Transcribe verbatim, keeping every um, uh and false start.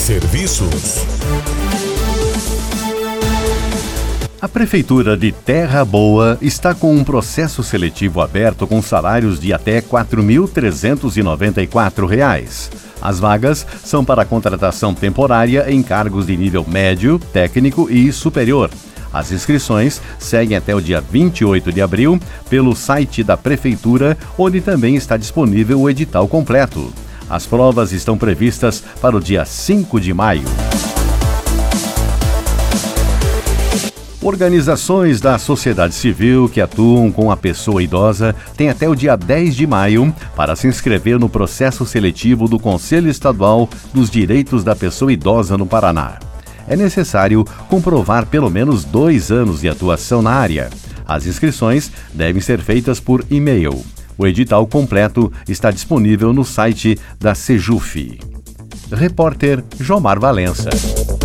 Serviços. A Prefeitura de Terra Boa está com um processo seletivo aberto com salários de até quatro mil trezentos e noventa e quatro reais. As vagas são para contratação temporária em cargos de nível médio, técnico e superior. As inscrições seguem até o dia vinte e oito de abril pelo site da Prefeitura, onde também está disponível o edital completo. As provas estão previstas para o dia cinco de maio. Organizações da sociedade civil que atuam com a pessoa idosa têm até o dia dez de maio para se inscrever no processo seletivo do Conselho Estadual dos Direitos da Pessoa Idosa no Paraná. É necessário comprovar pelo menos dois anos de atuação na área. As inscrições devem ser feitas por e-mail. O edital completo está disponível no site da Sejuf. Repórter Jomar Valença.